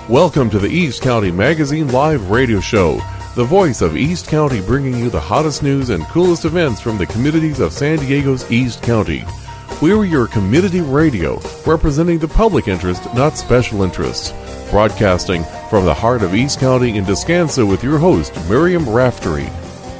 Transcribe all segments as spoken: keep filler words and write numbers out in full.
Welcome to the East County Magazine Live Radio Show, the voice of East County, bringing you the hottest news and coolest events from the communities of San Diego's East County. We're your community radio, representing the public interest, not special interests. Broadcasting from the heart of East County in Descanso with your host, Miriam Raftery.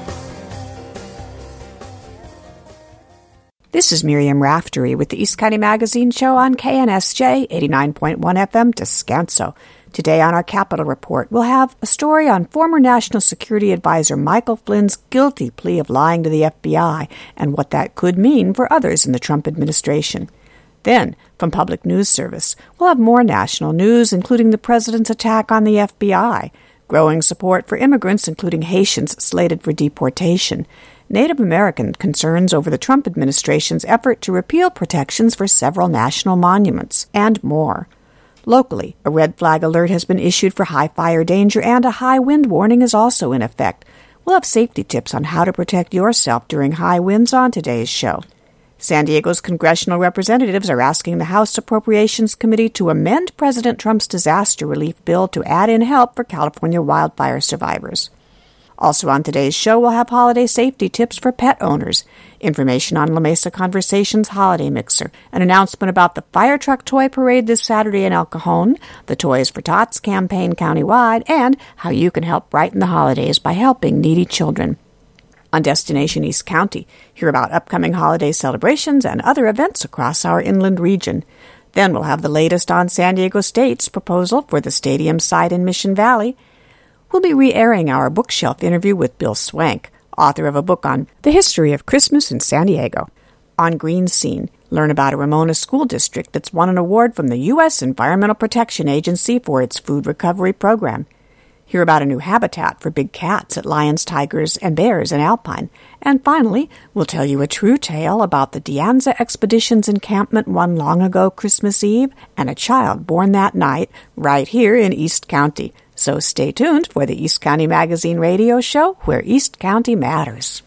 This is Miriam Raftery with the East County Magazine Show on K N S J eighty-nine point one F M Descanso. Today on our Capitol Report, we'll have a story on former National Security Advisor Michael Flynn's guilty plea of lying to the F B I and what that could mean for others in the Trump administration. Then, from Public News Service, we'll have more national news, including the president's attack on the F B I, growing support for immigrants, including Haitians slated for deportation, Native American concerns over the Trump administration's effort to repeal protections for several national monuments, and more. Locally, a red flag alert has been issued for high fire danger, and a high wind warning is also in effect. We'll have safety tips on how to protect yourself during high winds on today's show. San Diego's congressional representatives are asking the House Appropriations Committee to amend President Trump's disaster relief bill to add in help for California wildfire survivors. Also on today's show, we'll have holiday safety tips for pet owners, information on La Mesa Conversations Holiday Mixer, an announcement about the Fire Truck Toy Parade this Saturday in El Cajon, the Toys for Tots campaign countywide, and how you can help brighten the holidays by helping needy children. On Destination East County, hear about upcoming holiday celebrations and other events across our inland region. Then we'll have the latest on San Diego State's proposal for the stadium site in Mission Valley. We'll be re-airing our bookshelf interview with Bill Swank, author of a book on the history of Christmas in San Diego. On Green Scene, learn about a Ramona school district that's won an award from the U S Environmental Protection Agency for its food recovery program. Hear about a new habitat for big cats at Lions, Tigers, and Bears in Alpine. And finally, we'll tell you a true tale about the De Anza Expeditions encampment one long ago Christmas Eve and a child born that night right here in East County. So stay tuned for the East County Magazine Radio Show, where East County matters.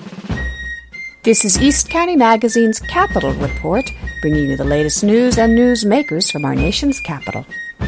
This is East County Magazine's Capitol Report, bringing you the latest news and newsmakers from our nation's capital.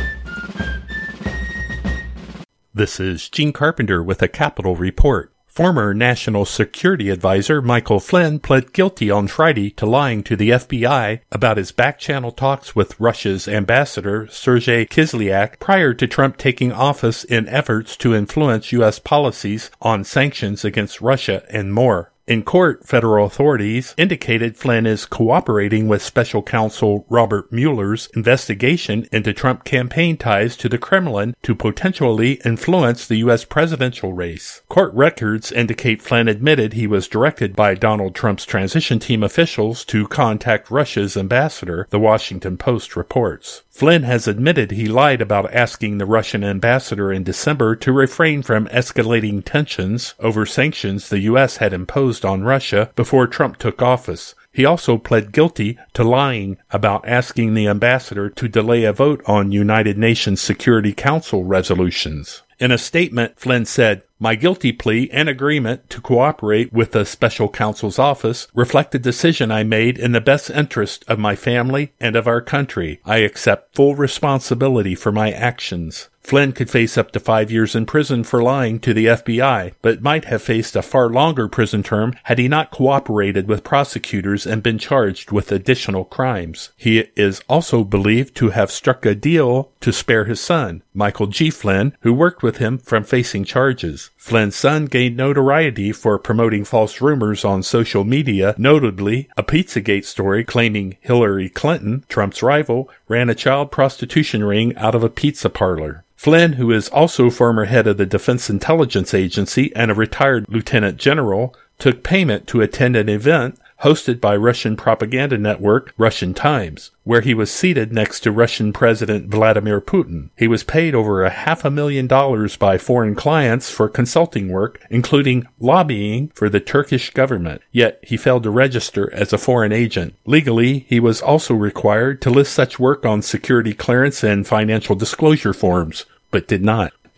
This is Gene Carpenter with a Capitol Report. Former National Security Advisor Michael Flynn pled guilty on Friday to lying to the F B I about his back-channel talks with Russia's ambassador Sergei Kislyak prior to Trump taking office in efforts to influence U S policies on sanctions against Russia and more. In court, federal authorities indicated Flynn is cooperating with special counsel Robert Mueller's investigation into Trump campaign ties to the Kremlin to potentially influence the U S presidential race. Court records indicate Flynn admitted he was directed by Donald Trump's transition team officials to contact Russia's ambassador, the Washington Post reports. Flynn has admitted he lied about asking the Russian ambassador in December to refrain from escalating tensions over sanctions the U S had imposed on Russia before Trump took office. He also pled guilty to lying about asking the ambassador to delay a vote on United Nations Security Council resolutions. In a statement, Flynn said, "My guilty plea and agreement to cooperate with the special counsel's office reflect a decision I made in the best interest of my family and of our country. I accept full responsibility for my actions." Flynn could face up to five years in prison for lying to the F B I, but might have faced a far longer prison term had he not cooperated with prosecutors and been charged with additional crimes. He is also believed to have struck a deal to spare his son, Michael G. Flynn, who worked with him, from facing charges. Flynn's son gained notoriety for promoting false rumors on social media, notably a Pizzagate story claiming Hillary Clinton, Trump's rival, ran a child prostitution ring out of a pizza parlor. Flynn, who is also former head of the Defense Intelligence Agency and a retired lieutenant general, took payment to attend an event hosted by Russian propaganda network Russian Times, where he was seated next to Russian President Vladimir Putin. He was paid over a half a million dollars by foreign clients for consulting work, including lobbying for the Turkish government, yet he failed to register as a foreign agent. Legally, he was also required to list such work on security clearance and financial disclosure forms, but did not.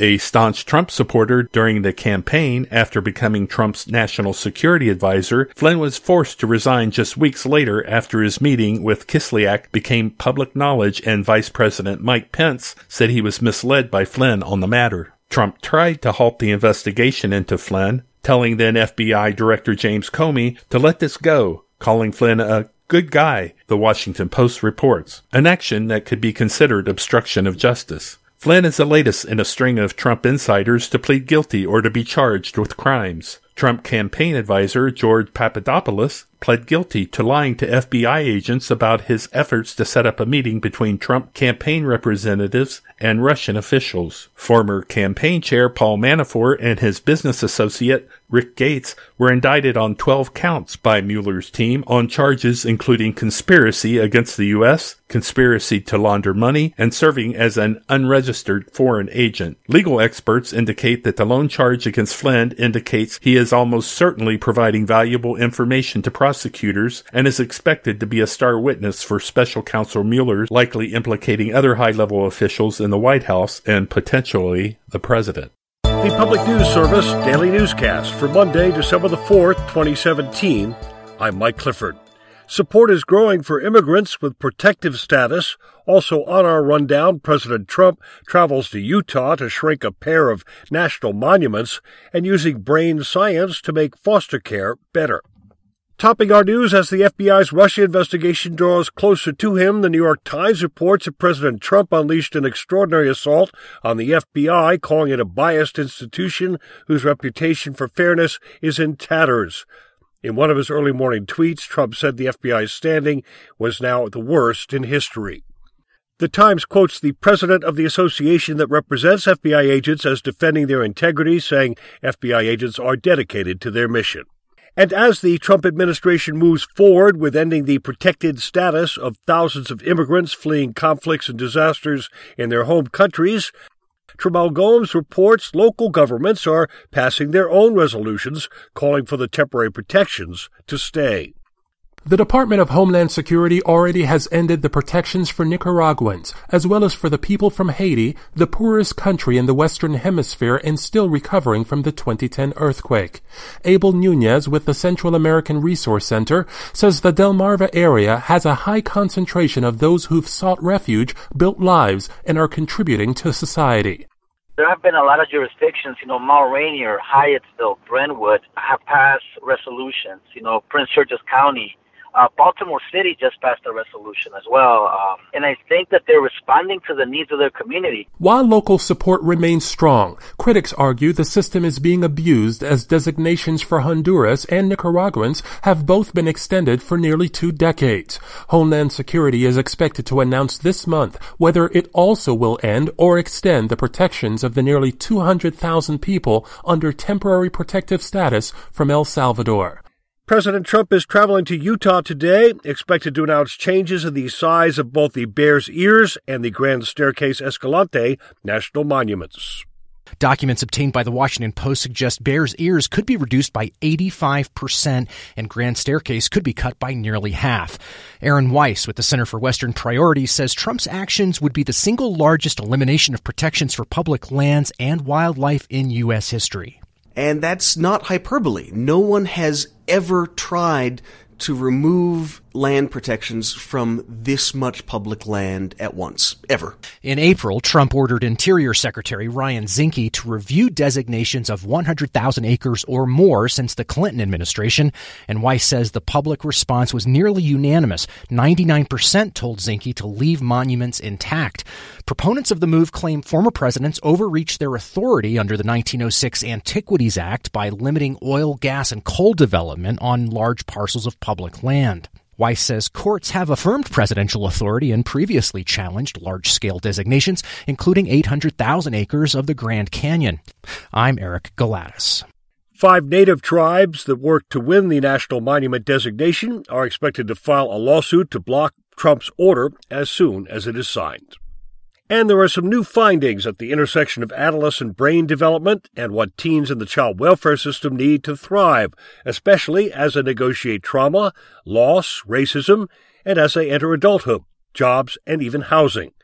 A staunch Trump supporter during the campaign, after becoming Trump's national security advisor, Flynn was forced to resign just weeks later after his meeting with Kislyak became public knowledge and Vice President Mike Pence said he was misled by Flynn on the matter. Trump tried to halt the investigation into Flynn, telling then F B I Director James Comey to let this go, calling Flynn a good guy, the Washington Post reports, an action that could be considered obstruction of justice. Flynn is the latest in a string of Trump insiders to plead guilty or to be charged with crimes. Trump campaign advisor George Papadopoulos pled guilty to lying to F B I agents about his efforts to set up a meeting between Trump campaign representatives and Russian officials. Former campaign chair Paul Manafort and his business associate Rick Gates were indicted on twelve counts by Mueller's team on charges including conspiracy against the U S, conspiracy to launder money, and serving as an unregistered foreign agent. Legal experts indicate that the lone charge against Flynn indicates he is almost certainly providing valuable information to prosecutors and is expected to be a star witness for Special Counsel Mueller, likely implicating other high-level officials in the White House and potentially the president. The Public News Service Daily Newscast for Monday, December the fourth, twenty seventeen. I'm Mike Clifford. Support is growing for immigrants with protective status. Also on our rundown, President Trump travels to Utah to shrink a pair of national monuments and using brain science to make foster care better. Topping our news as the F B I's Russia investigation draws closer to him, the New York Times reports that President Trump unleashed an extraordinary assault on the F B I, calling it a biased institution whose reputation for fairness is in tatters. In one of his early morning tweets, Trump said the F B I's standing was now the worst in history. The Times quotes the president of the association that represents F B I agents as defending their integrity, saying F B I agents are dedicated to their mission. And as the Trump administration moves forward with ending the protected status of thousands of immigrants fleeing conflicts and disasters in their home countries, Trammell Gomes reports local governments are passing their own resolutions calling for the temporary protections to stay. The Department of Homeland Security already has ended the protections for Nicaraguans, as well as for the people from Haiti, the poorest country in the Western Hemisphere and still recovering from the twenty ten earthquake. Abel Nunez with the Central American Resource Center says the Delmarva area has a high concentration of those who've sought refuge, built lives, and are contributing to society. There have been a lot of jurisdictions, you know, Mount Rainier, Hyattsville, Brentwood have passed resolutions, you know, Prince George's County. Uh, Baltimore City just passed a resolution as well, um, and I think that they're responding to the needs of their community. While local support remains strong, critics argue the system is being abused as designations for Honduras and Nicaraguans have both been extended for nearly two decades. Homeland Security is expected to announce this month whether it also will end or extend the protections of the nearly two hundred thousand people under temporary protective status from El Salvador. President Trump is traveling to Utah today, expected to announce changes in the size of both the Bears Ears and the Grand Staircase Escalante national monuments. Documents obtained by the Washington Post suggest Bears Ears could be reduced by eighty-five percent and Grand Staircase could be cut by nearly half. Aaron Weiss with the Center for Western Priorities says Trump's actions would be the single largest elimination of protections for public lands and wildlife in U S history. And that's not hyperbole. No one has ever tried to remove land protections from this much public land at once, ever. In April, Trump ordered Interior Secretary Ryan Zinke to review designations of one hundred thousand acres or more since the Clinton administration, and Weiss says the public response was nearly unanimous. ninety-nine percent told Zinke to leave monuments intact. Proponents of the move claim former presidents overreached their authority under the nineteen oh six Antiquities Act by limiting oil, gas, and coal development on large parcels of public land. Weiss says courts have affirmed presidential authority and previously challenged large-scale designations, including eight hundred thousand acres of the Grand Canyon. I'm Eric Galatis. Five native tribes that worked to win the National Monument designation are expected to file a lawsuit to block Trump's order as soon as it is signed. And there are some new findings at the intersection of adolescent brain development and what teens in the child welfare system need to thrive, especially as they negotiate trauma, loss, racism, and as they enter adulthood, jobs, and even housing.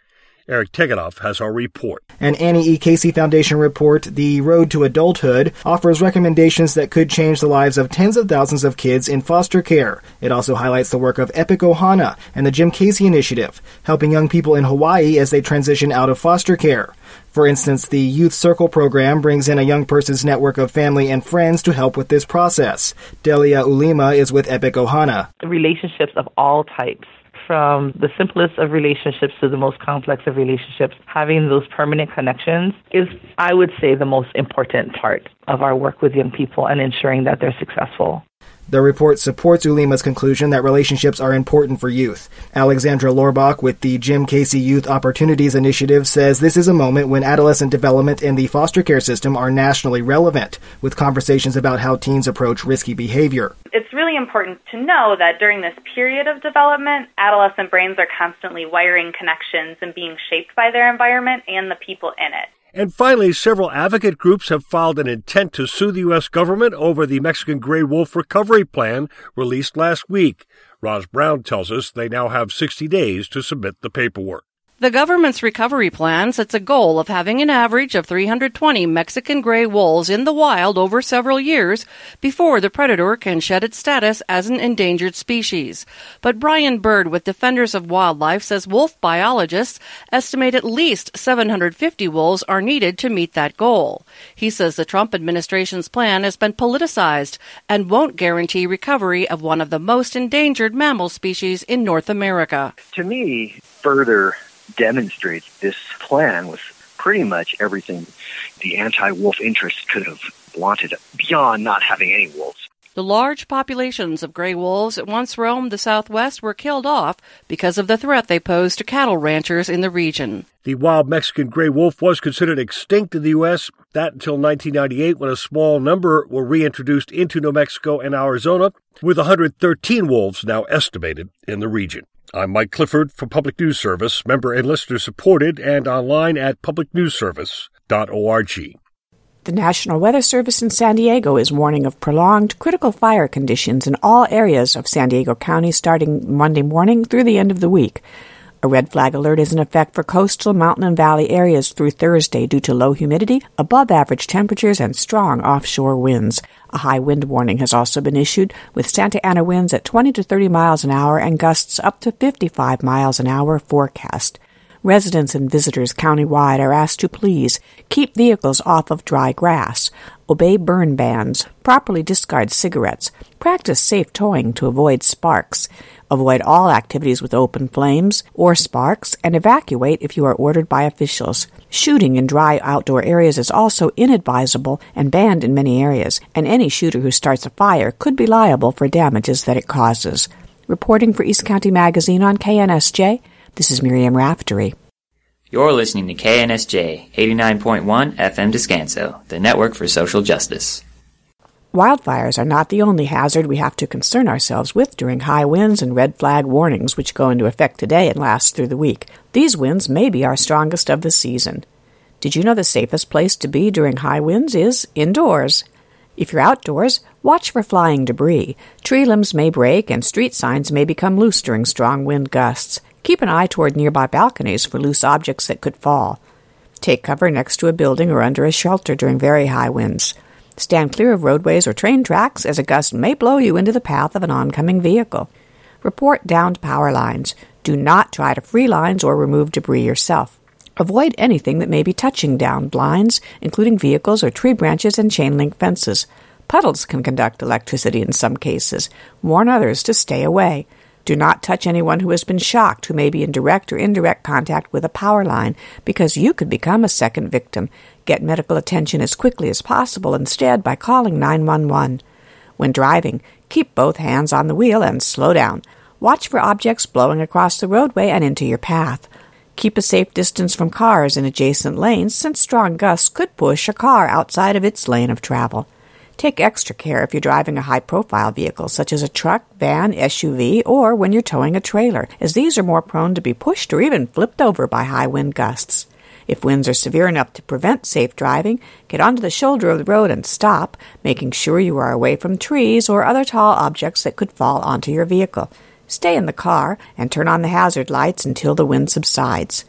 Eric Tegethoff has our report. An Annie E. Casey Foundation report, The Road to Adulthood, offers recommendations that could change the lives of tens of thousands of kids in foster care. It also highlights the work of Epic Ohana and the Jim Casey Initiative, helping young people in Hawaii as they transition out of foster care. For instance, the Youth Circle program brings in a young person's network of family and friends to help with this process. Delia Ulima is with Epic Ohana. Relationships of all types, from the simplest of relationships to the most complex of relationships, having those permanent connections is, I would say, the most important part of our work with young people and ensuring that they're successful. The report supports Ulima's conclusion that relationships are important for youth. Alexandra Lorbach with the Jim Casey Youth Opportunities Initiative says this is a moment when adolescent development and the foster care system are nationally relevant, with conversations about how teens approach risky behavior. It's really important to know that during this period of development, adolescent brains are constantly wiring connections and being shaped by their environment and the people in it. And finally, several advocate groups have filed an intent to sue the U S government over the Mexican gray wolf recovery plan released last week. Roz Brown tells us they now have sixty days to submit the paperwork. The government's recovery plan sets a goal of having an average of three hundred twenty Mexican gray wolves in the wild over several years before the predator can shed its status as an endangered species. But Brian Bird with Defenders of Wildlife says wolf biologists estimate at least seven hundred fifty wolves are needed to meet that goal. He says the Trump administration's plan has been politicized and won't guarantee recovery of one of the most endangered mammal species in North America. To me, further demonstrates this plan was pretty much everything the anti-wolf interests could have wanted beyond not having any wolves. The large populations of gray wolves that once roamed the Southwest were killed off because of the threat they posed to cattle ranchers in the region. The wild Mexican gray wolf was considered extinct in the U S, that until nineteen ninety-eight, when a small number were reintroduced into New Mexico and Arizona, with one hundred thirteen wolves now estimated in the region. I'm Mike Clifford for Public News Service, member and listener supported, and online at public news service dot org. The National Weather Service in San Diego is warning of prolonged critical fire conditions in all areas of San Diego County starting Monday morning through the end of the week. A red flag alert is in effect for coastal, mountain, and valley areas through Thursday due to low humidity, above-average temperatures, and strong offshore winds. A high wind warning has also been issued, with Santa Ana winds at twenty to thirty miles an hour and gusts up to fifty-five miles an hour forecast. Residents and visitors countywide are asked to please keep vehicles off of dry grass, obey burn bans, properly discard cigarettes, practice safe towing to avoid sparks, avoid all activities with open flames or sparks, and evacuate if you are ordered by officials. Shooting in dry outdoor areas is also inadvisable and banned in many areas, and any shooter who starts a fire could be liable for damages that it causes. Reporting for East County Magazine on K N S J, this is Miriam Raftery. You're listening to K N S J, eighty-nine point one F M Descanso, the network for social justice. Wildfires are not the only hazard we have to concern ourselves with during high winds and red flag warnings, which go into effect today and last through the week. These winds may be our strongest of the season. Did you know the safest place to be during high winds is indoors? If you're outdoors, watch for flying debris. Tree limbs may break and street signs may become loose during strong wind gusts. Keep an eye toward nearby balconies for loose objects that could fall. Take cover next to a building or under a shelter during very high winds. Stand clear of roadways or train tracks, as a gust may blow you into the path of an oncoming vehicle. Report downed power lines. Do not try to free lines or remove debris yourself. Avoid anything that may be touching downed lines, including vehicles or tree branches and chain link fences. Puddles can conduct electricity in some cases. Warn others to stay away. Do not touch anyone who has been shocked who may be in direct or indirect contact with a power line, because you could become a second victim. Get medical attention as quickly as possible instead by calling nine one one. When driving, keep both hands on the wheel and slow down. Watch for objects blowing across the roadway and into your path. Keep a safe distance from cars in adjacent lanes, since strong gusts could push a car outside of its lane of travel. Take extra care if you're driving a high-profile vehicle, such as a truck, van, S U V, or when you're towing a trailer, as these are more prone to be pushed or even flipped over by high wind gusts. If winds are severe enough to prevent safe driving, get onto the shoulder of the road and stop, making sure you are away from trees or other tall objects that could fall onto your vehicle. Stay in the car and turn on the hazard lights until the wind subsides.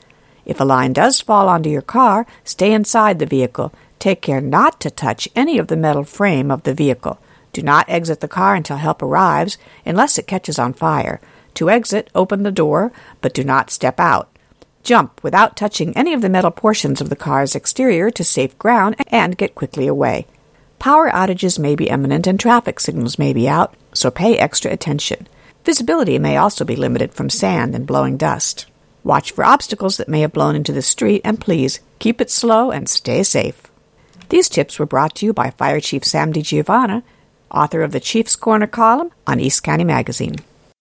If a line does fall onto your car, stay inside the vehicle. Take care not to touch any of the metal frame of the vehicle. Do not exit the car until help arrives, unless it catches on fire. To exit, open the door, but do not step out. Jump without touching any of the metal portions of the car's exterior to safe ground and get quickly away. Power outages may be imminent and traffic signals may be out, so pay extra attention. Visibility may also be limited from sand and blowing dust. Watch for obstacles that may have blown into the street, and please keep it slow and stay safe. These tips were brought to you by Fire Chief Sam DiGiovanna, author of the Chief's Corner column on East County Magazine.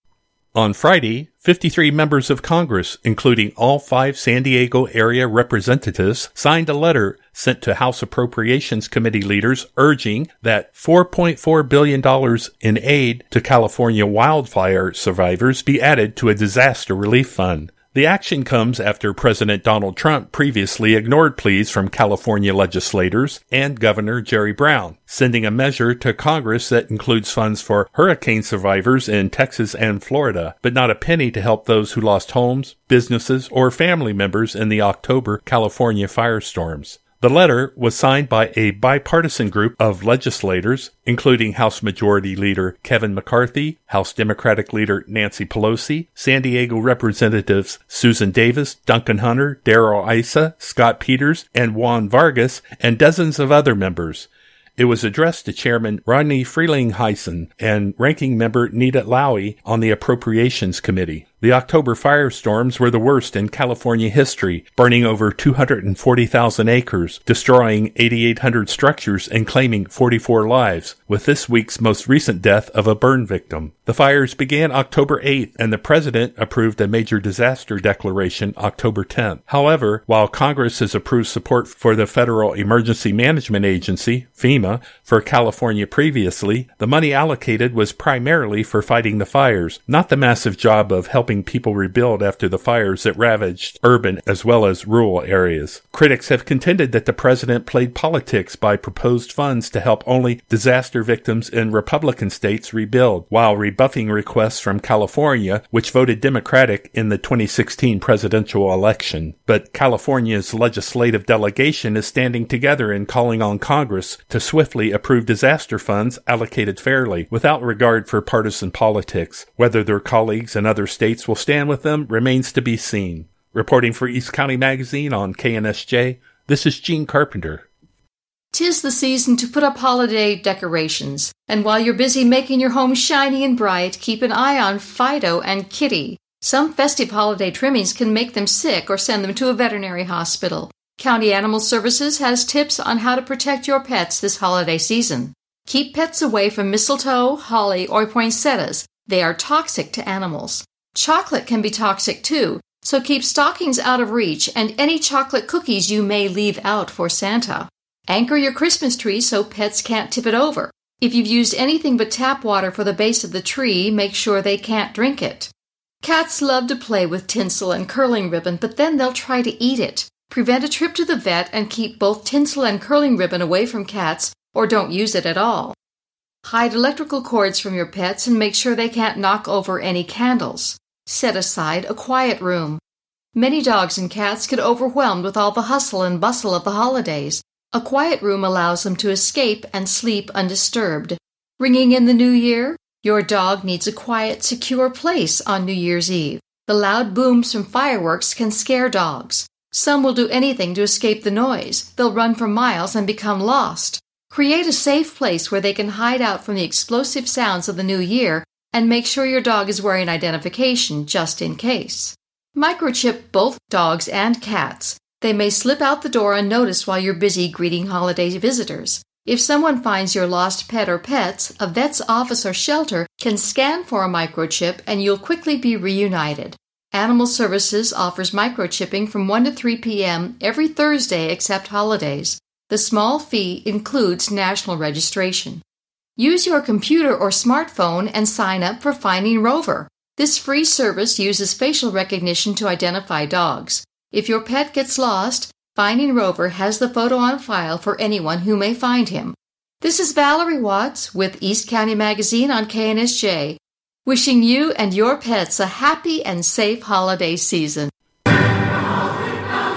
On Friday, fifty-three members of Congress, including all five San Diego area representatives, signed a letter sent to House Appropriations Committee leaders urging that four point four billion dollars in aid to California wildfire survivors be added to a disaster relief fund. The action comes after President Donald Trump previously ignored pleas from California legislators and Governor Jerry Brown, sending a measure to Congress that includes funds for hurricane survivors in Texas and Florida, but not a penny to help those who lost homes, businesses, or family members in the October California firestorms. The letter was signed by a bipartisan group of legislators, including House Majority Leader Kevin McCarthy, House Democratic Leader Nancy Pelosi, San Diego Representatives Susan Davis, Duncan Hunter, Darrell Issa, Scott Peters, and Juan Vargas, and dozens of other members. It was addressed to Chairman Rodney Frelinghuysen and Ranking Member Nita Lowey on the Appropriations Committee. The October firestorms were the worst in California history, burning over two hundred forty thousand acres, destroying eighty-eight hundred structures, and claiming forty-four lives, with this week's most recent death of a burn victim. The fires began October eighth, and the President approved a major disaster declaration October tenth. However, while Congress has approved support for the Federal Emergency Management Agency, FEMA, for California previously, the money allocated was primarily for fighting the fires, not the massive job of helping people rebuild after the fires that ravaged urban as well as rural areas. Critics have contended that the president played politics by proposed funds to help only disaster victims in Republican states rebuild, while rebuffing requests from California, which voted Democratic in the twenty sixteen presidential election. But California's legislative delegation is standing together in calling on Congress to swiftly approve disaster funds allocated fairly, without regard for partisan politics. Whether their colleagues in other states will stand with them remains to be seen. Reporting for East County Magazine on K N S J, this is Gene Carpenter. 'Tis the season to put up holiday decorations, and while you're busy making your home shiny and bright, keep an eye on Fido and Kitty. Some festive holiday trimmings can make them sick or send them to a veterinary hospital. County Animal Services has tips on how to protect your pets this holiday season. Keep pets away from mistletoe, holly, or poinsettias. They are toxic to animals. Chocolate can be toxic too, so keep stockings out of reach and any chocolate cookies you may leave out for Santa. Anchor your Christmas tree so pets can't tip it over. If you've used anything but tap water for the base of the tree, make sure they can't drink it. Cats love to play with tinsel and curling ribbon, but then they'll try to eat it. Prevent a trip to the vet and keep both tinsel and curling ribbon away from cats, or don't use it at all. Hide electrical cords from your pets and make sure they can't knock over any candles. Set aside a quiet room. Many dogs and cats get overwhelmed with all the hustle and bustle of the holidays. A quiet room allows them to escape and sleep undisturbed. Ringing in the new year? Your dog needs a quiet, secure place on New Year's Eve. The loud booms from fireworks can scare dogs. Some will do anything to escape the noise. They'll run for miles and become lost. Create a safe place where they can hide out from the explosive sounds of the new year, and make sure your dog is wearing identification just in case. Microchip both dogs and cats. They may slip out the door unnoticed while you're busy greeting holiday visitors. If someone finds your lost pet or pets, a vet's office or shelter can scan for a microchip and you'll quickly be reunited. Animal Services offers microchipping from one to three p.m. every Thursday except holidays. The small fee includes national registration. Use your computer or smartphone and sign up for Finding Rover. This free service uses facial recognition to identify dogs. If your pet gets lost, Finding Rover has the photo on file for anyone who may find him. This is Valerie Watts with East County Magazine on K N S J, wishing you and your pets a happy and safe holiday season.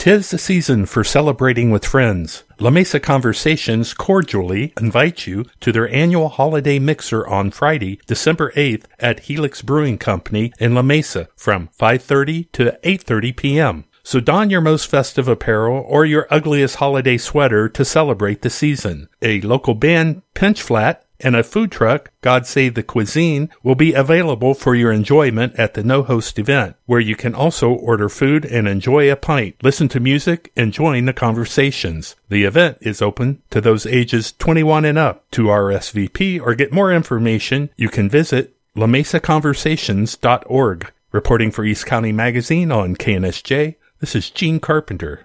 'Tis the season for celebrating with friends. La Mesa Conversations cordially invite you to their annual holiday mixer on Friday, December eighth at Helix Brewing Company in La Mesa from five thirty to eight thirty p.m. So don your most festive apparel or your ugliest holiday sweater to celebrate the season. A local band, Pinch Flat, and a food truck, God Save the Cuisine, will be available for your enjoyment at the no-host event, where you can also order food and enjoy a pint, listen to music, and join the conversations. The event is open to those ages twenty-one and up. To R S V P or get more information, you can visit la mesa conversations dot org. Reporting for East County Magazine on K N S J, this is Gene Carpenter.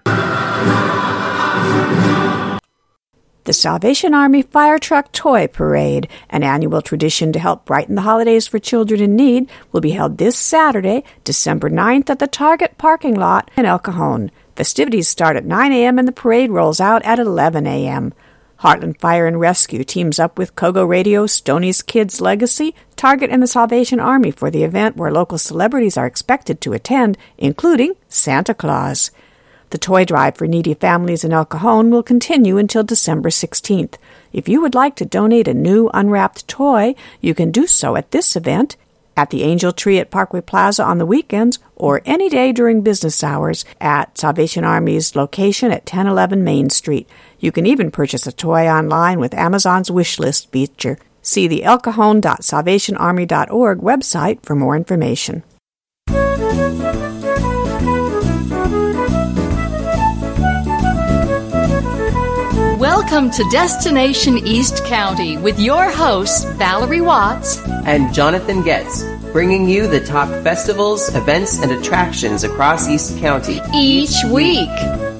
The Salvation Army Fire Truck Toy Parade, an annual tradition to help brighten the holidays for children in need, will be held this Saturday, December ninth, at the Target parking lot in El Cajon. Festivities start at nine a.m. and the parade rolls out at eleven a.m. Heartland Fire and Rescue teams up with Kogo Radio, Stoney's Kids Legacy, Target, and the Salvation Army for the event, where local celebrities are expected to attend, including Santa Claus. The toy drive for needy families in El Cajon will continue until December sixteenth. If you would like to donate a new unwrapped toy, you can do so at this event, at the Angel Tree at Parkway Plaza on the weekends, or any day during business hours at Salvation Army's location at ten eleven Main Street. You can even purchase a toy online with Amazon's wish list feature. See the el cajon dot salvation army dot org website for more information. Welcome to Destination East County with your hosts, Valerie Watts and Jonathan Getz, bringing you the top festivals, events, and attractions across East County each week.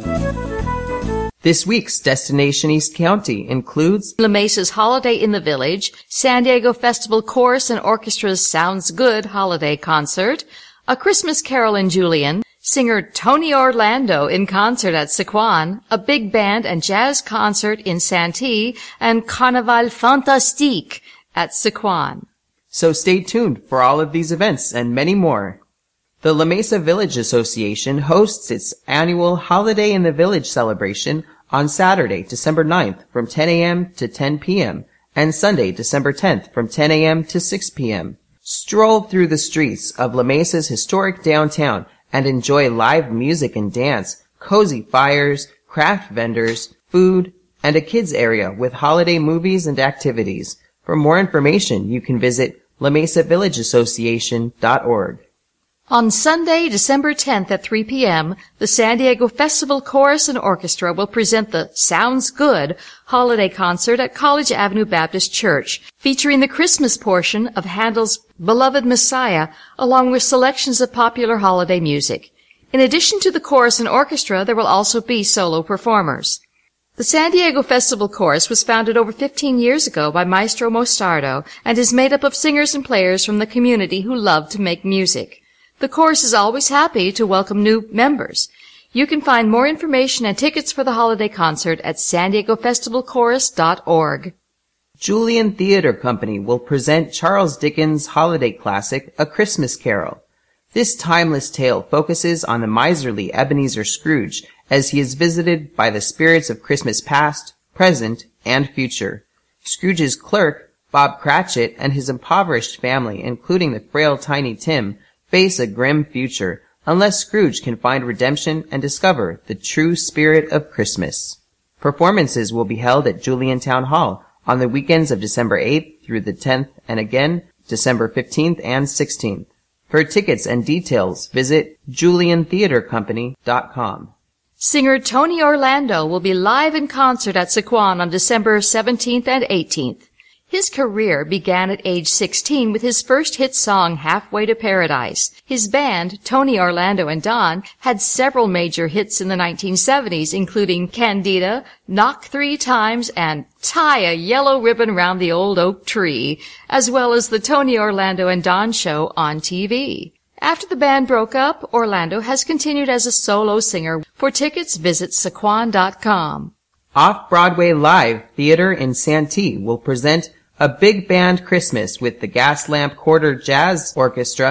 This week's Destination East County includes La Mesa's Holiday in the Village, San Diego Festival Chorus and Orchestra's Sounds Good Holiday Concert, A Christmas Carol in Julian, singer Tony Orlando in concert at Sycuan, a big band and jazz concert in Santee, and Carnaval Fantastique at Sycuan. So stay tuned for all of these events and many more. The La Mesa Village Association hosts its annual Holiday in the Village celebration on Saturday, December ninth from ten a.m. to ten p.m. and Sunday, December tenth from ten a.m. to six p.m. Stroll through the streets of La Mesa's historic downtown and enjoy live music and dance, cozy fires, craft vendors, food, and a kids area with holiday movies and activities. For more information, you can visit la mesa village association dot org. On Sunday, December tenth at three p.m., the San Diego Festival Chorus and Orchestra will present the Sounds Good holiday concert at College Avenue Baptist Church, featuring the Christmas portion of Handel's Beloved Messiah, along with selections of popular holiday music. In addition to the chorus and orchestra, there will also be solo performers. The San Diego Festival Chorus was founded over fifteen years ago by Maestro Mostardo and is made up of singers and players from the community who love to make music. The chorus is always happy to welcome new members. You can find more information and tickets for the holiday concert at san diego festival chorus dot org. Julian Theater Company will present Charles Dickens' holiday classic, A Christmas Carol. This timeless tale focuses on the miserly Ebenezer Scrooge as he is visited by the spirits of Christmas past, present, and future. Scrooge's clerk, Bob Cratchit, and his impoverished family, including the frail Tiny Tim, face a grim future unless Scrooge can find redemption and discover the true spirit of Christmas. Performances will be held at Julian Town Hall on the weekends of December eighth through the tenth and again December fifteenth and sixteenth. For tickets and details, visit julian theater company dot com. Singer Tony Orlando will be live in concert at Sycuan on December seventeenth and eighteenth. His career began at age sixteen with his first hit song, Halfway to Paradise. His band, Tony Orlando and Don, had several major hits in the nineteen seventies, including Candida, Knock Three Times, and Tie a Yellow Ribbon Round the Old Oak Tree, as well as the Tony Orlando and Don Show on T V. After the band broke up, Orlando has continued as a solo singer. For tickets, visit Sycuan dot com. Off-Broadway Live Theater in Santee will present A Big Band Christmas with the Gaslamp Quarter Jazz Orchestra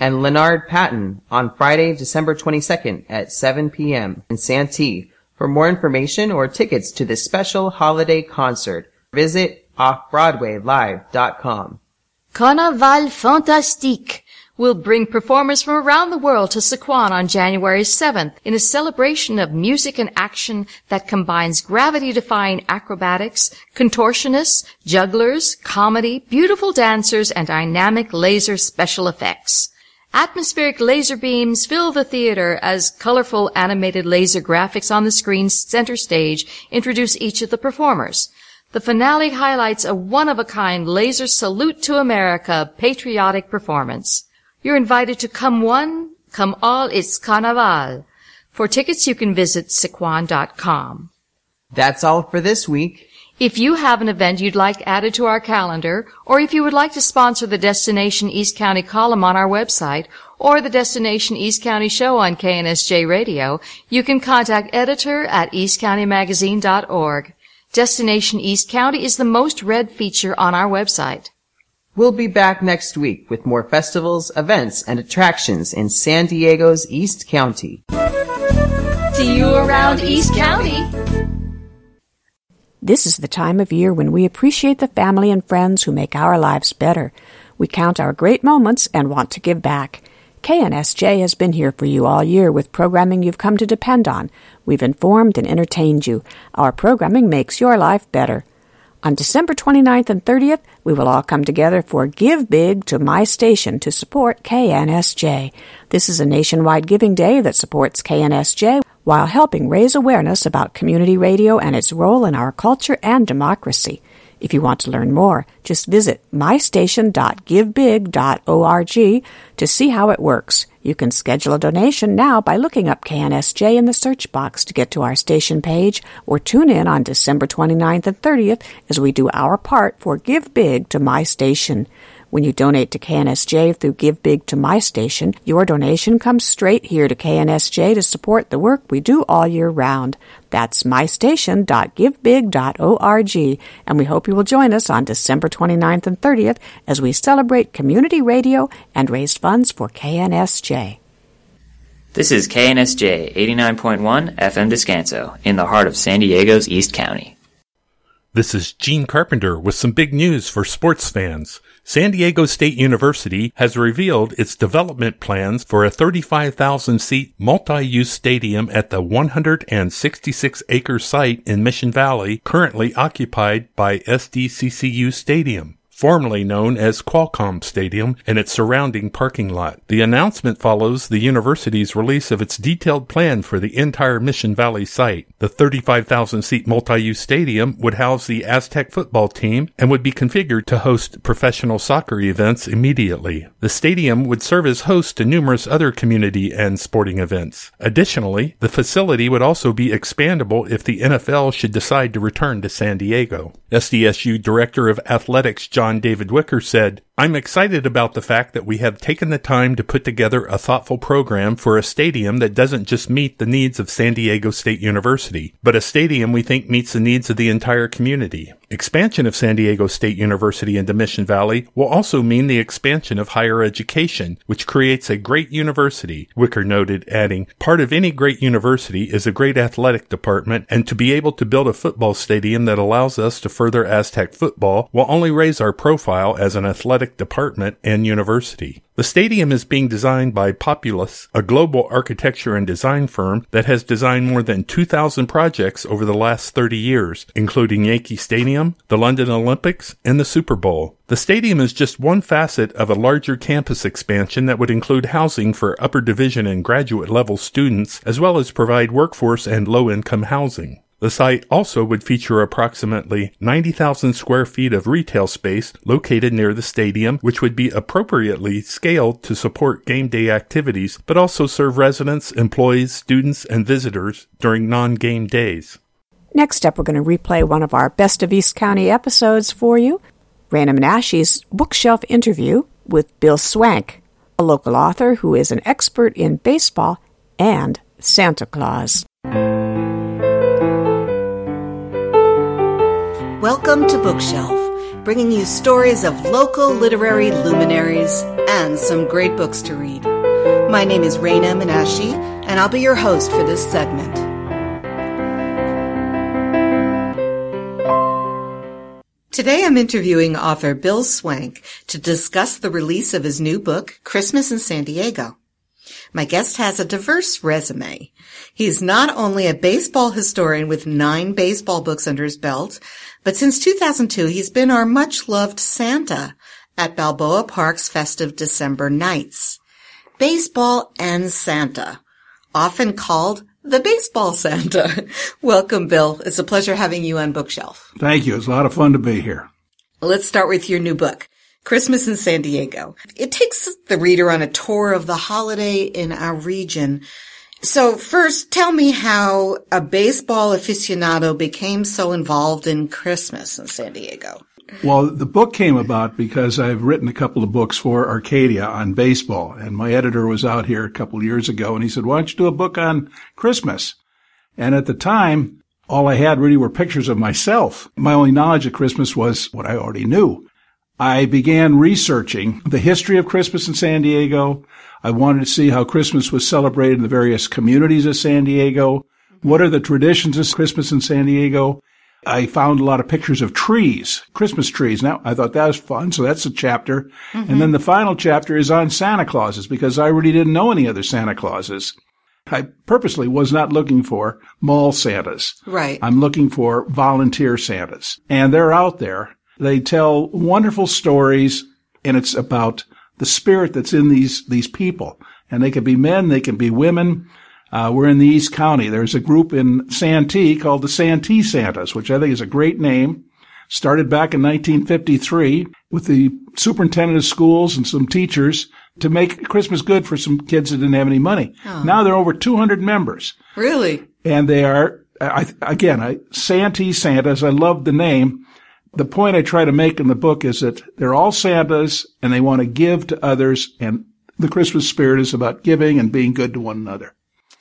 and Leonard Patton on Friday, December twenty-second at seven p.m. in Santee. For more information or tickets to this special holiday concert, visit off broadway live dot com. Carnaval Fantastique will bring performers from around the world to Sycuan on January seventh in a celebration of music and action that combines gravity-defying acrobatics, contortionists, jugglers, comedy, beautiful dancers, and dynamic laser special effects. Atmospheric laser beams fill the theater as colorful animated laser graphics on the screen's center stage introduce each of the performers. The finale highlights a one-of-a-kind laser salute to America patriotic performance. You're invited to come one, come all, it's Carnaval. For tickets, you can visit Sycuan dot com. That's all for this week. If you have an event you'd like added to our calendar, or if you would like to sponsor the Destination East County column on our website, or the Destination East County show on K N S J Radio, you can contact editor at east county magazine dot org. Destination East County is the most read feature on our website. We'll be back next week with more festivals, events, and attractions in San Diego's East County. See you around East County. This is the time of year when we appreciate the family and friends who make our lives better. We count our great moments and want to give back. K N S J has been here for you all year with programming you've come to depend on. We've informed and entertained you. Our programming makes your life better. On December twenty-ninth and thirtieth, we will all come together for Give Big to My Station to support K N S J. This is a nationwide giving day that supports K N S J while helping raise awareness about community radio and its role in our culture and democracy. If you want to learn more, just visit my station dot give big dot org to see how it works. You can schedule a donation now by looking up K N S J in the search box to get to our station page, or tune in on December twenty-ninth and thirtieth as we do our part for Give Big to My Station. When you donate to K N S J through Give Big to My Station, your donation comes straight here to K N S J to support the work we do all year round. That's my station dot give big dot org, and we hope you will join us on December twenty-ninth and thirtieth as we celebrate community radio and raise funds for K N S J. This is K N S J eighty-nine point one F M Descanso, in the heart of San Diego's East County. This is Gene Carpenter with some big news for sports fans. San Diego State University has revealed its development plans for a thirty-five thousand seat multi-use stadium at the one hundred sixty-six acre site in Mission Valley, currently occupied by S D C C U Stadium, formerly known as Qualcomm Stadium, and its surrounding parking lot. The announcement follows the university's release of its detailed plan for the entire Mission Valley site. The thirty-five thousand seat multi-use stadium would house the Aztec football team and would be configured to host professional soccer events immediately. The stadium would serve as host to numerous other community and sporting events. Additionally, the facility would also be expandable if the N F L should decide to return to San Diego. S D S U Director of Athletics John David Wicker said, "I'm excited about the fact that we have taken the time to put together a thoughtful program for a stadium that doesn't just meet the needs of San Diego State University, but a stadium we think meets the needs of the entire community. Expansion of San Diego State University into Mission Valley will also mean the expansion of higher education, which creates a great university," Wicker noted, adding, "Part of any great university is a great athletic department, and to be able to build a football stadium that allows us to further Aztec football will only raise our profile as an athletic department and university." The stadium is being designed by Populous, a global architecture and design firm that has designed more than two thousand projects over the last thirty years, including Yankee Stadium, the London Olympics, and the Super Bowl. The stadium is just one facet of a larger campus expansion that would include housing for upper division and graduate level students, as well as provide workforce and low-income housing. The site also would feature approximately ninety thousand square feet of retail space located near the stadium, which would be appropriately scaled to support game day activities, but also serve residents, employees, students, and visitors during non-game days. Next up, we're going to replay one of our Best of East County episodes for you, Raina Menashe's bookshelf interview with Bill Swank, a local author who is an expert in baseball and Santa Claus. Welcome to Bookshelf. bringing you stories of local literary luminaries and some great books to read. My name is Raina Menashe, and I'll be your host for this segment. Today I'm interviewing author Bill Swank to discuss the release of his new book, Christmas in San Diego. My guest has a diverse resume. He's not only a baseball historian with nine baseball books under his belt, but since two thousand two, he's been our much-loved Santa at Balboa Park's festive December nights. Baseball and Santa, often called the Baseball Santa. Welcome, Bill. It's a pleasure having you on Bookshelf. Thank you. It's a lot of fun to be here. Let's start with your new book, Christmas in San Diego. It takes the reader on a tour of the holiday in our region. So first, tell me how a baseball aficionado became so involved in Christmas in San Diego. Well, the book came about because I've written a couple of books for Arcadia on baseball, and my editor was out here a couple of years ago, and he said, why don't you do a book on Christmas? And at the time, all I had really were pictures of myself. My only knowledge of Christmas was what I already knew. I began researching the history of Christmas in San Diego. I wanted to see how Christmas was celebrated in the various communities of San Diego. What are the traditions of Christmas in San Diego? I found a lot of pictures of trees, Christmas trees. Now, I thought that was fun, so that's a chapter. Mm-hmm. And then the final chapter is on Santa Clauses, because I really didn't know any other Santa Clauses. I purposely was not looking for mall Santas. Right. I'm looking for volunteer Santas. And they're out there. They tell wonderful stories, and it's about the spirit that's in these, these people. And they can be men, they can be women. Uh, we're in the East County. There's a group in Santee called the Santee Santas, which I think is a great name. Started back in nineteen fifty-three with the superintendent of schools and some teachers to make Christmas good for some kids that didn't have any money. Oh. Now there are over two hundred members. Really? And they are, I, again, I, Santee Santas. I love the name. The point I try to make in the book is that they're all Santas and they want to give to others, and the Christmas spirit is about giving and being good to one another.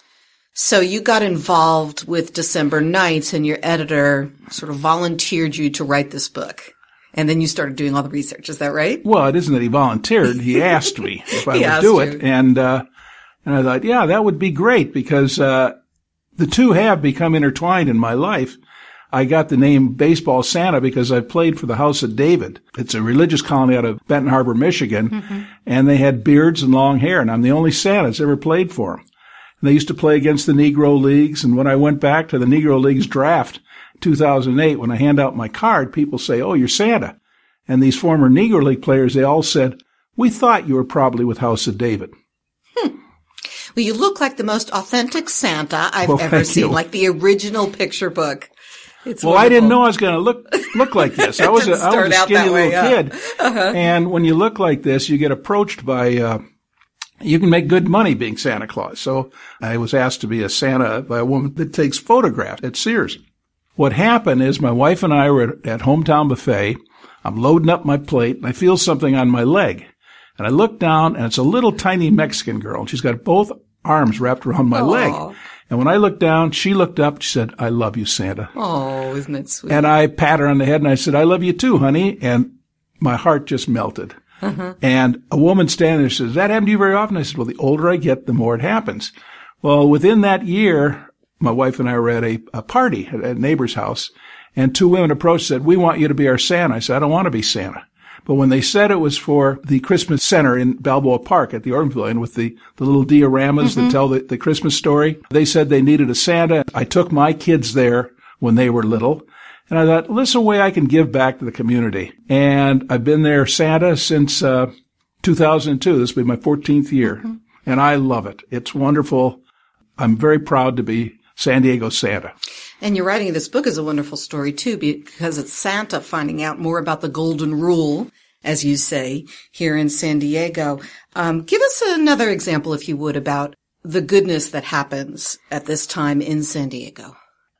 So you got involved with December Nights, and your editor sort of volunteered you to write this book. And then you started doing all the research. Is that right? Well, it isn't that he volunteered. He asked me if I he would do you. it. And, uh, and I thought, yeah, that would be great, because, uh, the two have become intertwined in my life. I got the name Baseball Santa because I played for the House of David. It's a religious colony out of Benton Harbor, Michigan. Mm-hmm. And they had beards and long hair, and I'm the only Santa that's ever played for them. And they used to play against the Negro Leagues. And when I went back to the Negro Leagues draft in two thousand eight, when I hand out my card, people say, oh, you're Santa. And these former Negro League players, they all said, we thought you were probably with House of David. Hmm. Well, you look like the most authentic Santa I've well, ever seen, you. like the original picture book. It's well, wonderful. I didn't know I was going to look look like this. I was a, I was a skinny way, little yeah. kid. Uh-huh. And when you look like this, you get approached by uh you can make good money being Santa Claus. So I was asked to be a Santa by a woman that takes photographs at Sears. What happened is my wife and I were at, at Hometown Buffet. I'm loading up my plate, and I feel something on my leg. And I look down, and it's a little tiny Mexican girl, and she's got both arms wrapped around my Aww. leg. And when I looked down, she looked up, she said, I love you, Santa. Oh, isn't that sweet? And I pat her on the head, and I said, I love you too, honey. And my heart just melted. Uh-huh. And a woman standing there says, does that happen to you very often? I said, well, the older I get, the more it happens. Well, within that year, my wife and I were at a, a party at a neighbor's house, and two women approached and said, we want you to be our Santa. I said, I don't want to be Santa. But when they said it was for the Christmas Center in Balboa Park at the Organ Pavilion with the, the little dioramas mm-hmm. that tell the, the Christmas story, they said they needed a Santa. I took my kids there when they were little. And I thought, well, this is a way I can give back to the community. And I've been their Santa since uh two thousand two. This will be my fourteenth year. Mm-hmm. And I love it. It's wonderful. I'm very proud to be San Diego Santa. And you're writing this book is a wonderful story, too, because it's Santa finding out more about the golden rule, as you say, here in San Diego. Um, give us another example, if you would, about the goodness that happens at this time in San Diego.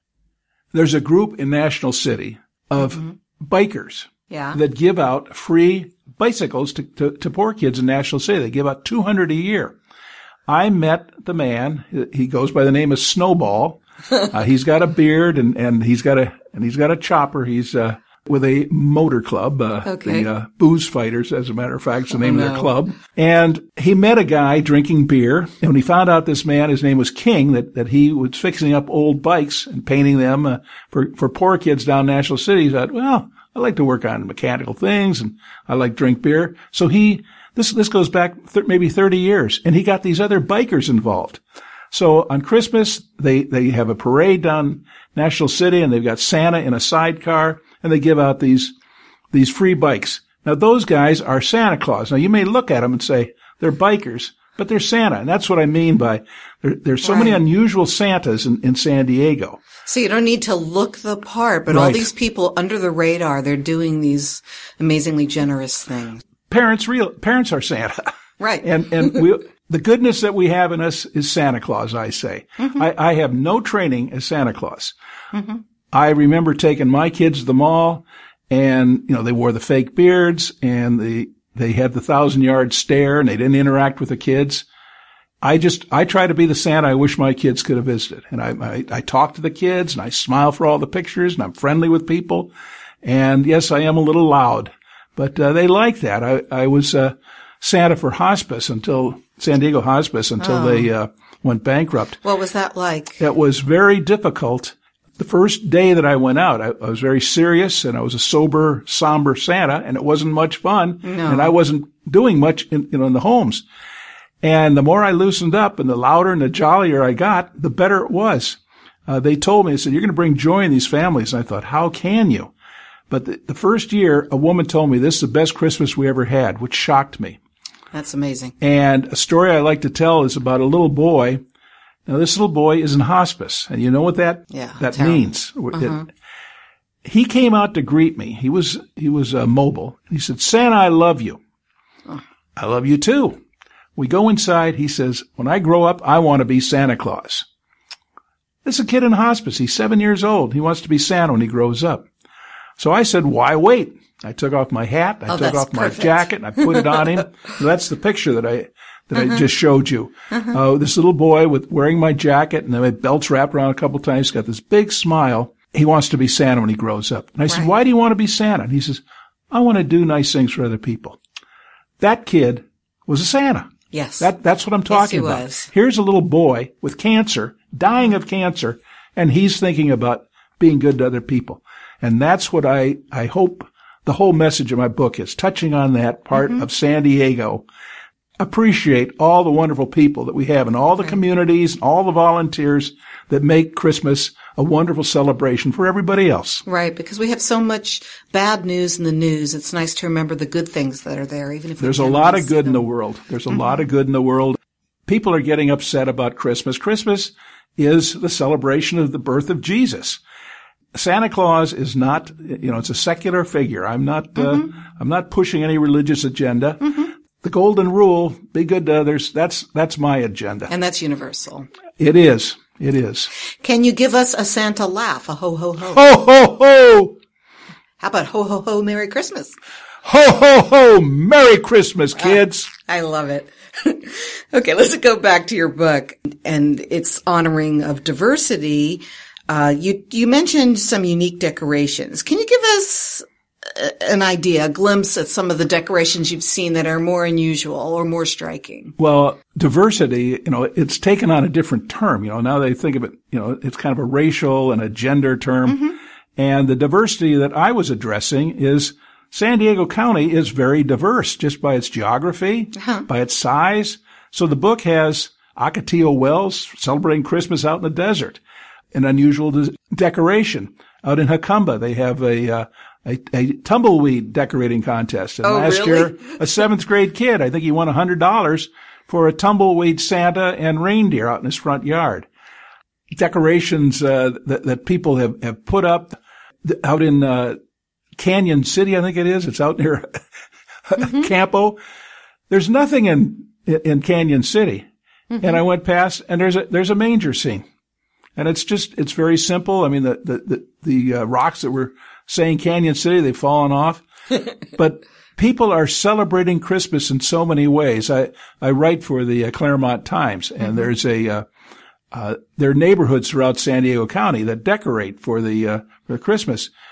There's a group in National City of mm-hmm. bikers yeah. that give out free bicycles to, to, to poor kids in National City. They give out two hundred a year. I met the man. He goes by the name of Snowball. uh, he's got a beard and, and he's got a, and he's got a chopper. He's, uh, with a motor club, uh, okay. the uh, Booze Fighters, as a matter of fact, is the name oh, of their no. club. And he met a guy drinking beer, and when he found out this man, his name was King, that, that he was fixing up old bikes and painting them uh, for, for poor kids down in National City, he thought, well, I like to work on mechanical things, and I like to drink beer. So he, this this goes back th- maybe thirty years, and he got these other bikers involved. So on Christmas, they, they have a parade down National City, and they've got Santa in a sidecar, and they give out these, these free bikes. Now those guys are Santa Claus. Now you may look at them and say, they're bikers, but they're Santa. And that's what I mean by, there, there's so right. many unusual Santas in, in San Diego. So you don't need to look the part, but Right. all these people under the radar, they're doing these amazingly generous things. Parents real, parents are Santa. Right. And, and we, the goodness that we have in us is Santa Claus, I say. Mm-hmm. I, I have no training as Santa Claus. Mm-hmm. I remember taking my kids to the mall, and, you know, they wore the fake beards, and they, they had the thousand yard stare, and they didn't interact with the kids. I just, I try to be the Santa I wish my kids could have visited. And I, I, I talk to the kids, and I smile for all the pictures, and I'm friendly with people. And yes, I am a little loud, but uh, they like that. I, I was uh, Santa for hospice until, San Diego Hospice until Oh. they uh, went bankrupt. What was that like? It was very difficult. The first day that I went out, I, I was very serious, and I was a sober, somber Santa, and it wasn't much fun. No. And I wasn't doing much in, you know, in the homes. And the more I loosened up and the louder and the jollier I got, the better it was. Uh, they told me, they said, you're going to bring joy in these families. And I thought, how can you? But the, the first year, a woman told me this is the best Christmas we ever had, which shocked me. That's amazing. And a story I like to tell is about a little boy. Now, this little boy is in hospice, and you know what that Yeah, that terrible. means. Uh-huh. It- he came out to greet me. He was he was uh, mobile. He said, "Santa, I love you. Oh. I love you too." We go inside. He says, "When I grow up, I want to be Santa Claus." This is a kid in hospice. He's seven years old. He wants to be Santa when he grows up. So I said, "Why wait?" I took off my hat. I Oh, took that's off my perfect. jacket, and I put it on him. That's the picture that I that I Uh-huh. just showed you. Uh-huh. Uh, this little boy with wearing my jacket, and then my belt's wrapped around a couple times. He's got this big smile. He wants to be Santa when he grows up. And I said, Right. "Why do you want to be Santa?" And he says, "I want to do nice things for other people." That kid was a Santa. Yes. That, that's what I'm Yes, talking he about. was. Here's a little boy with cancer, dying of cancer, and he's thinking about being good to other people. And that's what I, I hope the whole message of my book is, touching on that part Mm-hmm. of San Diego. Appreciate all the wonderful people that we have and all the communities and all the volunteers that make Christmas a wonderful celebration for everybody else. Right, because we have so much bad news in the news. It's nice to remember the good things that are there, even if we There's a can't lot always of see good in them. the world. There's a Mhm. lot of good in the world. People are getting upset about Christmas. Christmas is the celebration of the birth of Jesus. Santa Claus is not, you know, it's a secular figure. I'm not, uh, Mm-hmm. I'm not pushing any religious agenda. The golden rule, be good to others, that's, that's my agenda. And that's universal. It is. It is. Can you give us a Santa laugh? A ho, ho, ho. Ho, ho, ho! How about ho, ho, ho, Merry Christmas? Ho, ho, ho! Merry Christmas, kids! I love it. Okay, let's go back to your book and its honoring of diversity. Uh, you, you mentioned some unique decorations. Can you give us a- an idea, a glimpse at some of the decorations you've seen that are more unusual or more striking? Well, diversity, you know, it's taken on a different term. You know, now they think of it, you know, it's kind of a racial and a gender term. Mm-hmm. And the diversity that I was addressing is San Diego County is very diverse just by its geography, Uh-huh. by its size. So the book has Ocotillo Wells celebrating Christmas out in the desert, an unusual de- decoration. Out in Jacumba, they have a, uh, a, a tumbleweed decorating contest. And Oh, last really? year, a seventh grade kid, I think he won one hundred dollars for a tumbleweed Santa and reindeer out in his front yard. Decorations uh, that, that people have, have put up out in uh, Canyon City, I think it is. It's out near Mm-hmm. Campo. There's nothing in in Canyon City. Mm-hmm. And I went past, and there's a there's a manger scene. And it's just, it's very simple. I mean, the, the, the, the uh, rocks that were saying Canyon City, they've fallen off. But people are celebrating Christmas in so many ways. I, I write for the uh, Claremont Times, and Mm-hmm. there's a, uh, uh, there are neighborhoods throughout San Diego County that decorate for the, uh, for Christmas.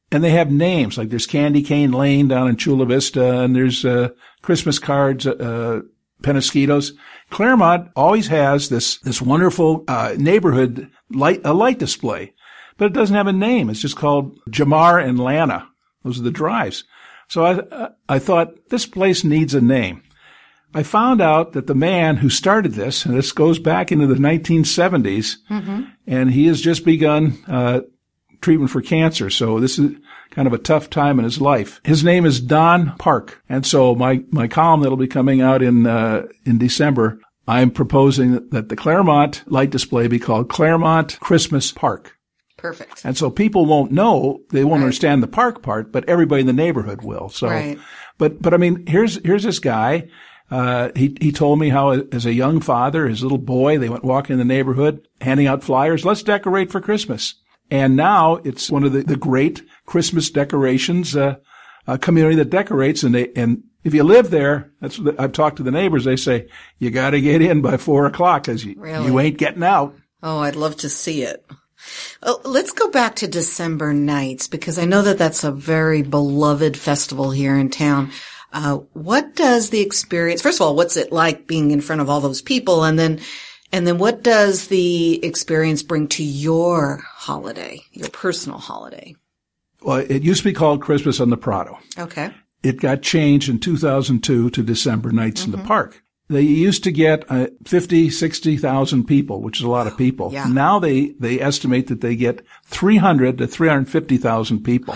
and they have names, like there's Candy Cane Lane down in Chula Vista, and there's uh, Christmas cards, uh, Penasquitos. Claremont always has this this wonderful uh, neighborhood light a light display, but it doesn't have a name. It's just called Jamar and Lana. Those are the drives. So I I thought this place needs a name. I found out that the man who started this, and this goes back into the nineteen seventies, mm-hmm. and he has just begun uh treatment for cancer. So this is kind of a tough time in his life. His name is Don Park. And so my, my column that'll be coming out in, uh, in December, I'm proposing that the Claremont light display be called Claremont Christmas Park. Perfect. And so people won't know, they won't right. understand the park part, but everybody in the neighborhood will. So, right. but, but I mean, here's, here's this guy. Uh, he, he told me how as a young father, his little boy, they went walking in the neighborhood, handing out flyers. Let's decorate for Christmas. And now it's one of the, the great Christmas decorations, uh, a community that decorates. And they, and if you live there, that's what I've talked to the neighbors. They say, you got to get in by four o'clock because you, really? you ain't getting out. Oh, I'd love to see it. Oh, let's go back to December Nights, because I know that that's a very beloved festival here in town. Uh, what does the experience, first of all, what's it like being in front of all those people? And then, And then what does the experience bring to your holiday, your personal holiday? Well, it used to be called Christmas on the Prado. Okay. It got changed in two thousand two to December Nights mm-hmm. in the Park. They used to get uh, fifty, sixty thousand people, which is a lot of people. Yeah. Now they, they estimate that they get three hundred to three hundred fifty thousand people.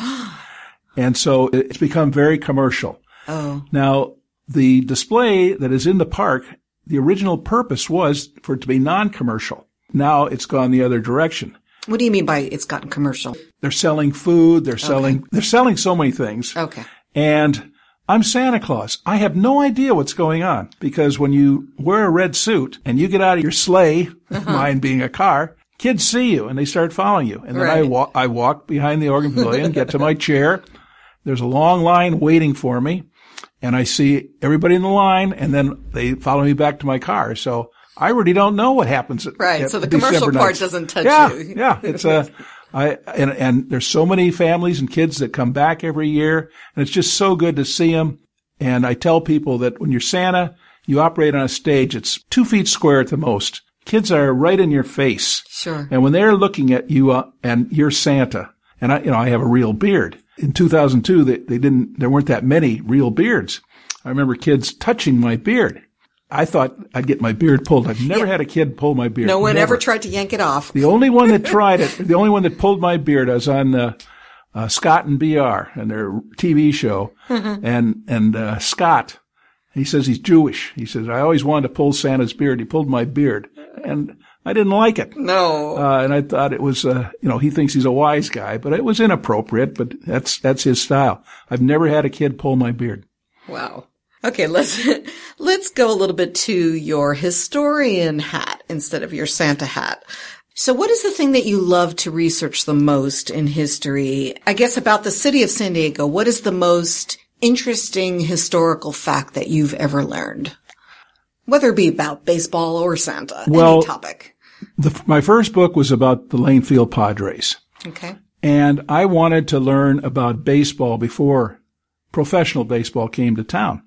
And so it's become very commercial. Oh. Now, the display that is in the park, the original purpose was for it to be non-commercial. Now it's gone the other direction. What do you mean by it's gotten commercial? They're selling food. They're selling, okay. they're selling so many things. Okay. And I'm Santa Claus. I have no idea what's going on, because when you wear a red suit and you get out of your sleigh, uh-huh. mine being a car, kids see you and they start following you. And then right. I walk, I walk behind the organ pavilion, get to my chair. There's a long line waiting for me. And I see everybody in the line, and then they follow me back to my car. So I really don't know what happens. At, right. At so the December commercial nights. part doesn't touch yeah, you. Yeah. It's a, I, and, and there's so many families and kids that come back every year, and it's just so good to see them. And I tell people that when you're Santa, you operate on a stage. It's two feet square at the most. Kids are right in your face. Sure. And when they're looking at you, uh, and you're Santa, and I, you know, I have a real beard. In two thousand two, they, they didn't, there weren't that many real beards. I remember kids touching my beard. I thought I'd get my beard pulled. I've never yeah. had a kid pull my beard. No one never. ever tried to yank it off. The only one that tried it, the only one that pulled my beard, I was on uh, uh, Scott and B R and their T V show. Mm-hmm. And and uh, Scott, he says he's Jewish. He says, I always wanted to pull Santa's beard. He pulled my beard. And I didn't like it. No. Uh, and I thought it was, uh, you know, he thinks he's a wise guy, but it was inappropriate, but that's that's his style. I've never had a kid pull my beard. Wow. Okay, let's let's go a little bit to your historian hat instead of your Santa hat. So what is the thing that you love to research the most in history? I guess about the city of San Diego, what is the most interesting historical fact that you've ever learned? Whether it be about baseball or Santa, well, any topic. The, my first book was about the Lane Field Padres. Okay. And I wanted to learn about baseball before professional baseball came to town.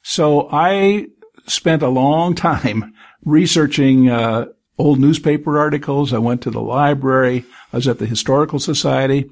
So I spent a long time researching uh old newspaper articles. I went to the library. I was at the Historical Society.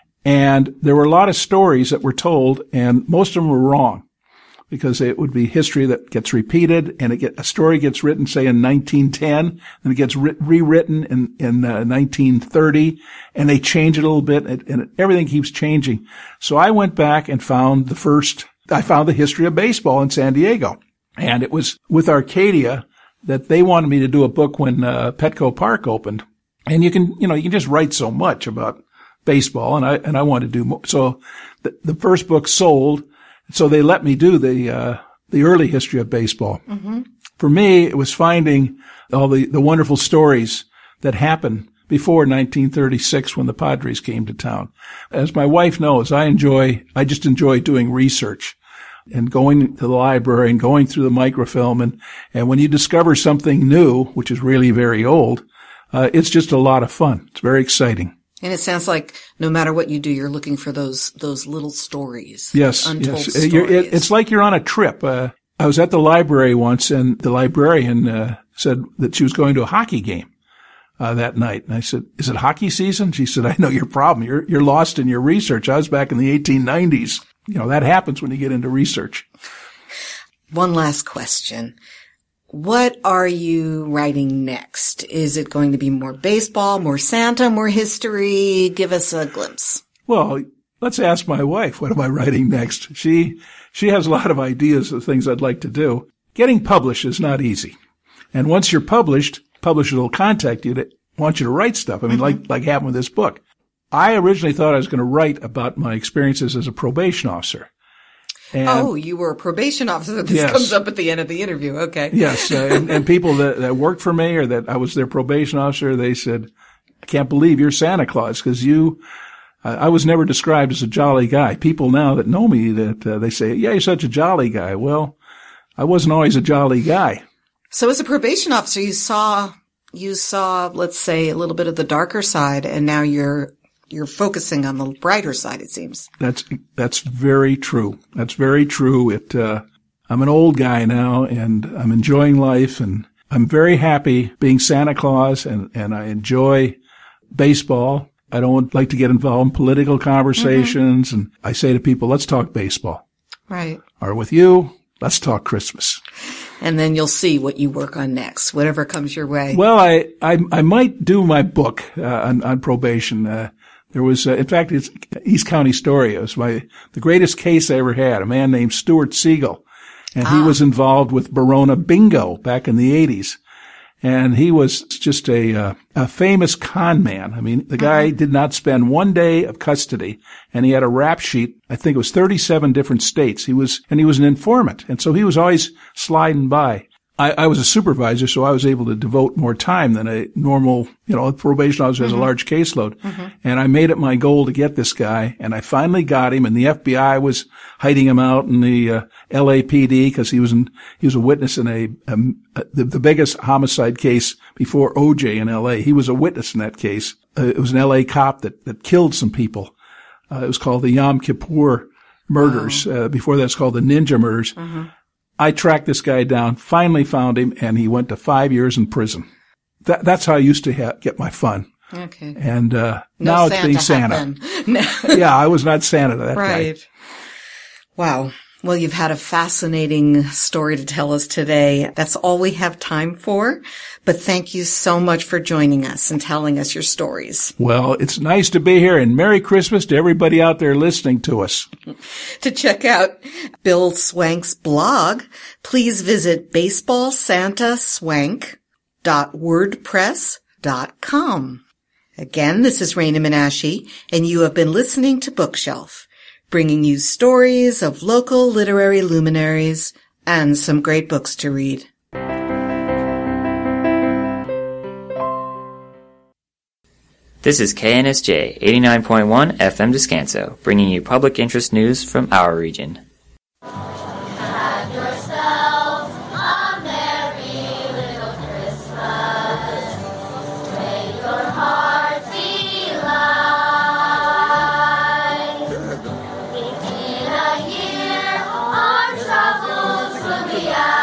And there were a lot of stories that were told, and most of them were wrong, because it would be history that gets repeated, and it get, a story gets written, say, in nineteen ten, and it gets re- rewritten in, in uh, nineteen thirty, and they change it a little bit, and, and everything keeps changing. So I went back and found the first, I found the history of baseball in San Diego. And it was with Arcadia that they wanted me to do a book when uh, Petco Park opened. And you can, you know, you can just write so much about baseball, and I, and I wanted to do more. So the, the first book sold. So they let me do the, uh, the early history of baseball. Mm-hmm. For me, it was finding all the, the wonderful stories that happened before nineteen thirty-six when the Padres came to town. As my wife knows, I enjoy, I just enjoy doing research and going to the library and going through the microfilm. And, and when you discover something new, which is really very old, uh, it's just a lot of fun. It's very exciting. And it sounds like no matter what you do, you're looking for those those little stories. Yes, untold yes. stories. You're, it, it's like you're on a trip. Uh, I was at the library once, and the librarian uh, said that she was going to a hockey game uh, that night. And I said, "Is it hockey season?" She said, "I know your problem. You're you're lost in your research. I was back in the eighteen nineties. You know, that happens when you get into research." One last question. What are you writing next? Is it going to be more baseball, more Santa, more history? Give us a glimpse. Well, let's ask my wife, what am I writing next? She, she has a lot of ideas of things I'd like to do. Getting published is not easy. And once you're published, publishers will contact you to want you to write stuff. I mean, mm-hmm. like, like happened with this book. I originally thought I was going to write about my experiences as a probation officer. And oh, you were a probation officer. This yes. comes up at the end of the interview. Okay. Yes. Uh, and, and people that, that worked for me or that I was their probation officer, they said, "I can't believe you're Santa Claus because you, uh, I was never described as a jolly guy." People now that know me that uh, they say, "Yeah, you're such a jolly guy." Well, I wasn't always a jolly guy. So as a probation officer, you saw, you saw, let's say, a little bit of the darker side, and now you're You're focusing on the brighter side, it seems. That's, that's very true. That's very true. It, uh, I'm an old guy now and I'm enjoying life and I'm very happy being Santa Claus and, and I enjoy baseball. I don't like to get involved in political conversations mm-hmm. and I say to people, let's talk baseball. Right. Or with you, let's talk Christmas. And then you'll see what you work on next, whatever comes your way. Well, I, I, I might do my book, uh, on, on probation. Uh, There was, uh, in fact, it's East County Story. It was my, the greatest case I ever had, a man named Stuart Siegel. And ah. he was involved with Barona Bingo back in the eighties. And he was just a, uh, a famous con man. I mean, the guy uh-huh. did not spend one day of custody and he had a rap sheet. I think it was thirty-seven different states. He was, and he was an informant. And so he was always sliding by. I, I was a supervisor, so I was able to devote more time than a normal, you know, a probation officer has mm-hmm. a large caseload. Mm-hmm. And I made it my goal to get this guy, and I finally got him, and the F B I was hiding him out in the uh, L A P D because he was in, he was a witness in a, um, a the, the biggest homicide case before O J in L A. He was a witness in that case. Uh, it was an L A cop that, that killed some people. Uh, it was called the Yom Kippur murders. Wow. Uh, before that's called the Ninja murders. Mm-hmm. I tracked this guy down, finally found him, and he went to five years in prison. That, that's how I used to ha- get my fun. Okay. And, uh, no now Santa it's being Santa. No. Yeah, I was not Santa to that right. guy. Wow. Well, you've had a fascinating story to tell us today. That's all we have time for. But thank you so much for joining us and telling us your stories. Well, it's nice to be here, and Merry Christmas to everybody out there listening to us. To check out Bill Swank's blog, please visit baseball santa swank dot wordpress dot com. Again, this is Raina Menashe, and you have been listening to Bookshelf, bringing you stories of local literary luminaries and some great books to read. This is K N S J eighty-nine point one F M Descanso, bringing you public interest news from our region. Have yourself a merry little Christmas. May your heart be light. In a year, our troubles will be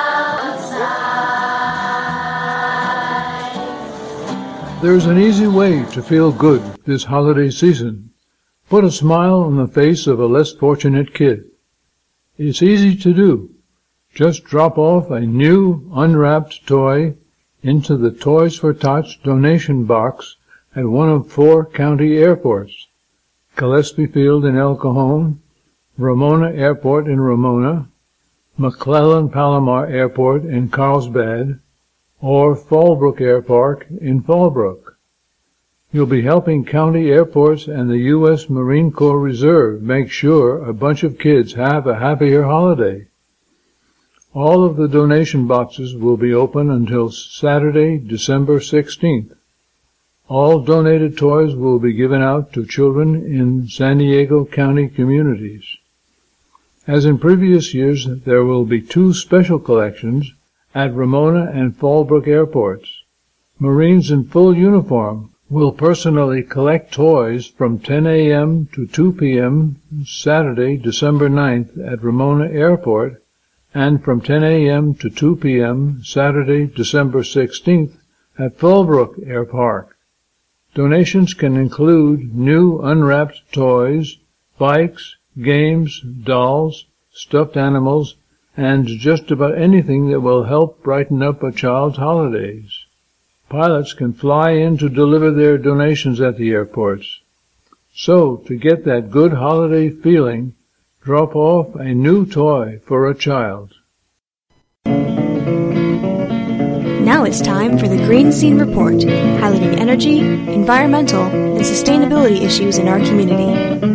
outside. There's an easy way to feel good this holiday season. Put a smile on the face of a less fortunate kid. It's easy to do. Just drop off a new, unwrapped toy into the Toys for Tots donation box at one of four county airports: Gillespie Field in El Cajon, Ramona Airport in Ramona, McClellan Palomar Airport in Carlsbad, or Fallbrook Airpark in Fallbrook. You'll be helping county airports and the U S Marine Corps Reserve make sure a bunch of kids have a happier holiday. All of the donation boxes will be open until Saturday, December sixteenth. All donated toys will be given out to children in San Diego County communities. As in previous years, there will be two special collections at Ramona and Fallbrook airports. Marines in full uniform will personally collect toys from ten a.m. to two p.m. Saturday, December ninth at Ramona Airport, and from ten a.m. to two p.m. Saturday, December sixteenth at Fallbrook Air Park. Donations can include new unwrapped toys, bikes, games, dolls, stuffed animals, and just about anything that will help brighten up a child's holidays. Pilots can fly in to deliver their donations at the airports. So, to get that good holiday feeling, drop off a new toy for a child. Now it's time for the Green Scene Report, highlighting energy, environmental, and sustainability issues in our community.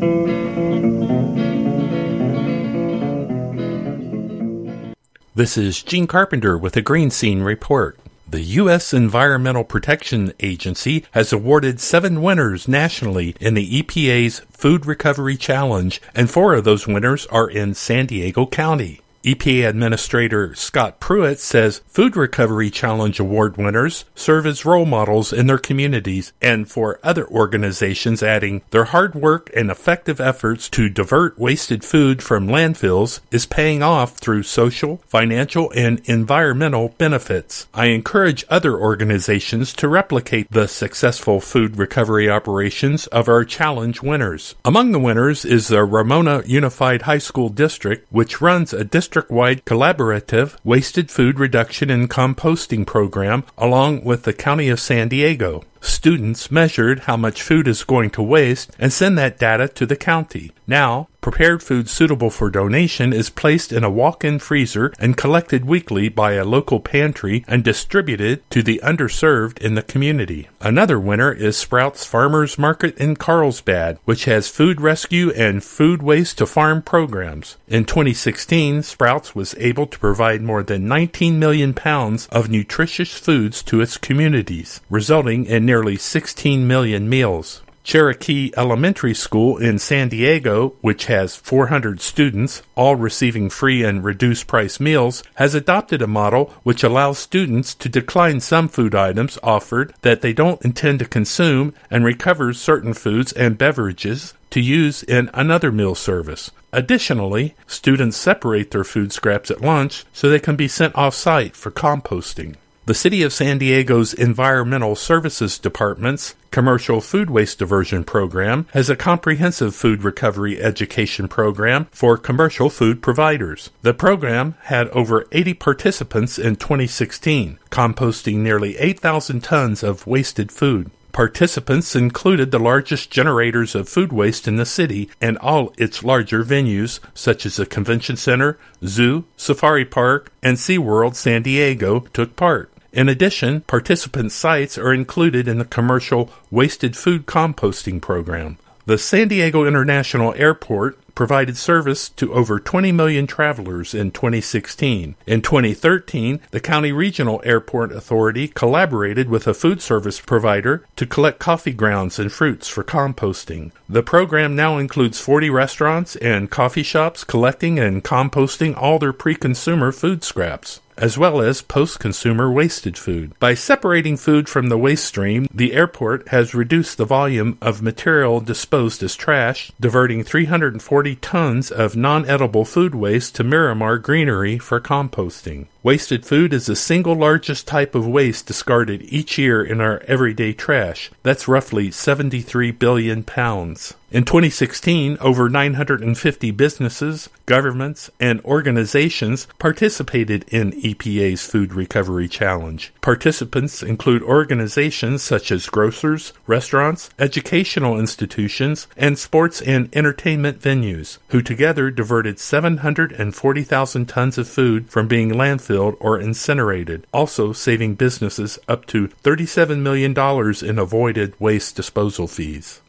This is Gene Carpenter with a Green Scene Report. The U S Environmental Protection Agency has awarded seven winners nationally in the E P A's Food Recovery Challenge, and four of those winners are in San Diego County. E P A Administrator Scott Pruitt says Food Recovery Challenge Award winners serve as role models in their communities and for other organizations, adding, their hard work and effective efforts to divert wasted food from landfills is paying off through social, financial, and environmental benefits. I encourage other organizations to replicate the successful food recovery operations of our challenge winners. Among the winners is the Ramona Unified High School District, which runs a district district-wide collaborative wasted food reduction and composting program along with the County of San Diego. Students measured how much food is going to waste and send that data to the county. Now, prepared food suitable for donation is placed in a walk-in freezer and collected weekly by a local pantry and distributed to the underserved in the community. Another winner is Sprouts Farmers Market in Carlsbad, which has food rescue and food waste to farm programs. In twenty sixteen, Sprouts was able to provide more than nineteen million pounds of nutritious foods to its communities, resulting in nearly sixteen million meals. Cherokee Elementary School in San Diego, which has four hundred students, all receiving free and reduced price meals, has adopted a model which allows students to decline some food items offered that they don't intend to consume and recovers certain foods and beverages to use in another meal service. Additionally, students separate their food scraps at lunch so they can be sent off-site for composting. The City of San Diego's Environmental Services Department's Commercial Food Waste Diversion Program has a comprehensive food recovery education program for commercial food providers. The program had over eighty participants in twenty sixteen, composting nearly eight thousand tons of wasted food. Participants included the largest generators of food waste in the city, and all its larger venues, such as the Convention Center, Zoo, Safari Park, and SeaWorld San Diego, took part. In addition, participant sites are included in the commercial wasted food composting program. The San Diego International Airport provided service to over twenty million travelers in twenty sixteen. In twenty thirteen, the County Regional Airport Authority collaborated with a food service provider to collect coffee grounds and fruits for composting. The program now includes forty restaurants and coffee shops collecting and composting all their pre-consumer food scraps, as well as post-consumer wasted food. By separating food from the waste stream, the airport has reduced the volume of material disposed as trash, diverting three hundred forty tons of non-edible food waste to Miramar Greenery for composting. Wasted food is the single largest type of waste discarded each year in our everyday trash. That's roughly seventy-three billion pounds. In twenty sixteen, over nine hundred fifty businesses, governments, and organizations participated in E P A's Food Recovery Challenge. Participants include organizations such as grocers, restaurants, educational institutions, and sports and entertainment venues, who together diverted seven hundred forty thousand tons of food from being landfilled or incinerated, also saving businesses up to thirty-seven million dollars in avoided waste disposal fees.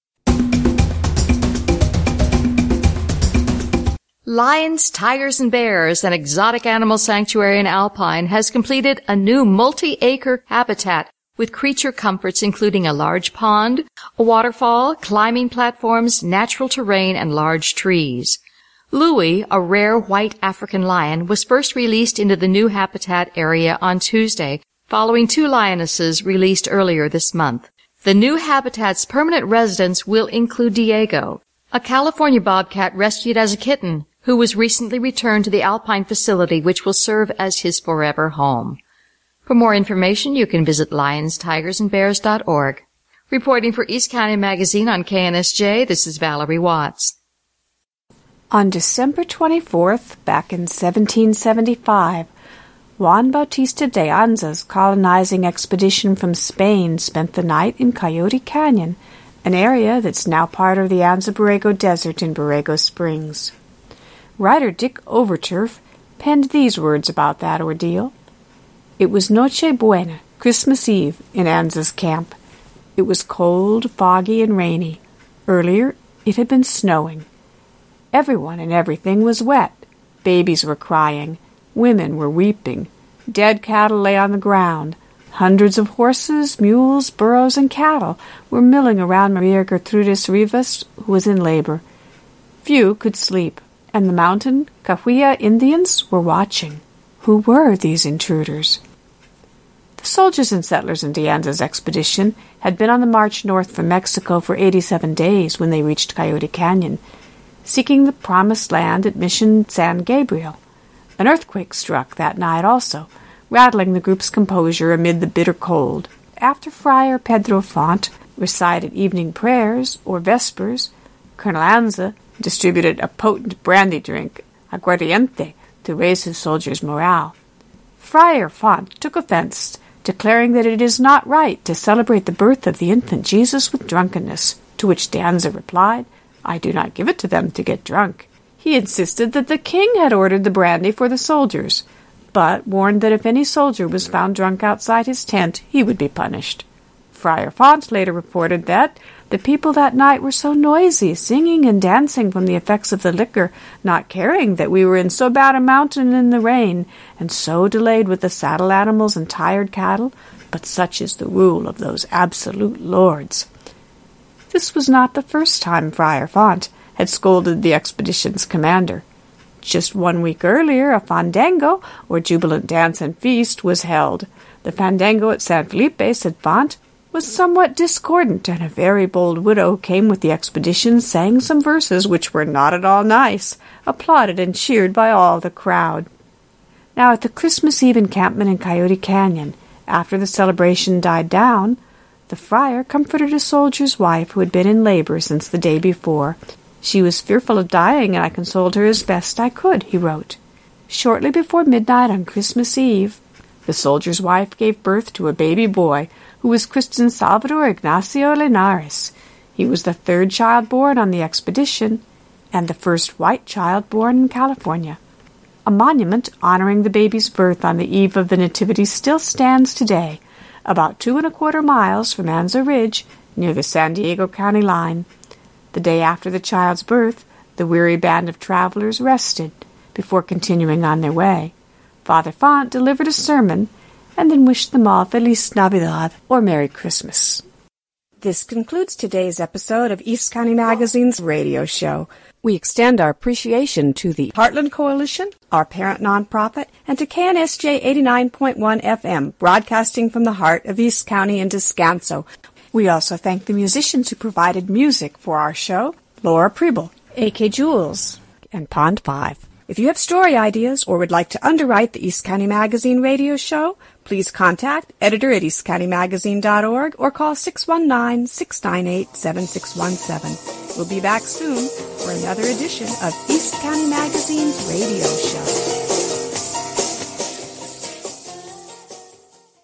Lions, Tigers, and Bears, an exotic animal sanctuary in Alpine, has completed a new multi-acre habitat with creature comforts including a large pond, a waterfall, climbing platforms, natural terrain, and large trees. Louis, a rare white African lion, was first released into the new habitat area on Tuesday, following two lionesses released earlier this month. The new habitat's permanent residents will include Diego, a California bobcat rescued as a kitten who was recently returned to the Alpine facility, which will serve as his forever home. For more information, you can visit lions tigers and bears dot org. Reporting for East County Magazine on K N S J, this is Valerie Watts. On December twenty-fourth, back in seventeen seventy-five, Juan Bautista de Anza's colonizing expedition from Spain spent the night in Coyote Canyon, an area that's now part of the Anza-Borrego Desert in Borrego Springs. Writer Dick Overturf penned these words about that ordeal. It was Noche Buena, Christmas Eve, in Anza's camp. It was cold, foggy, and rainy. Earlier, it had been snowing. Everyone and everything was wet. Babies were crying. Women were weeping. Dead cattle lay on the ground. Hundreds of horses, mules, burros, and cattle were milling around Maria Gertrudis Rivas, who was in labor. Few could sleep, and the mountain Cahuilla Indians were watching. Who were these intruders? The soldiers and settlers in De Anza's expedition had been on the march north from Mexico for eighty-seven days when they reached Coyote Canyon, seeking the promised land at Mission San Gabriel. An earthquake struck that night also, rattling the group's composure amid the bitter cold. After Friar Pedro Font recited evening prayers, or vespers, Colonel Anza distributed a potent brandy drink, aguardiente, to raise his soldiers' morale. Friar Font took offense, declaring that it is not right to celebrate the birth of the infant Jesus with drunkenness, to which De Anza replied, I do not give it to them to get drunk. He insisted that the king had ordered the brandy for the soldiers, but warned that if any soldier was found drunk outside his tent, he would be punished. Friar Font later reported that the people that night were so noisy, singing and dancing from the effects of the liquor, not caring that we were in so bad a mountain in the rain, and so delayed with the saddle animals and tired cattle, but such is the rule of those absolute lords. This was not the first time Friar Font had scolded the expedition's commander. Just one week earlier, a fandango, or jubilant dance and feast, was held. The fandango at San Felipe, said Font, was somewhat discordant, and a very bold widow came with the expedition, sang some verses which were not at all nice, applauded and cheered by all the crowd. Now at the Christmas Eve encampment in Coyote Canyon, after the celebration died down, the friar comforted a soldier's wife who had been in labor since the day before. She was fearful of dying, and I consoled her as best I could, he wrote. Shortly before midnight on Christmas Eve, the soldier's wife gave birth to a baby boy who was christened Salvador Ignacio Linares. He was the third child born on the expedition and the first white child born in California. A monument honoring the baby's birth on the eve of the Nativity still stands today, about two and a quarter miles from Anza Ridge, near the San Diego County line. The day after the child's birth, the weary band of travelers rested before continuing on their way. Father Font delivered a sermon and then wished them all Feliz Navidad, or Merry Christmas. This concludes today's episode of East County Magazine's radio show. We extend our appreciation to the Heartland Coalition, our parent nonprofit, and to K N S J eighty-nine point one F M, broadcasting from the heart of East County in Descanso. We also thank the musicians who provided music for our show, Laura Preble, A K Jules, and Pond five. If you have story ideas or would like to underwrite the East County Magazine radio show, please contact editor at east county magazine dot org or call six one nine, six nine eight, seven six one seven. We'll be back soon for another edition of East County Magazine's radio show.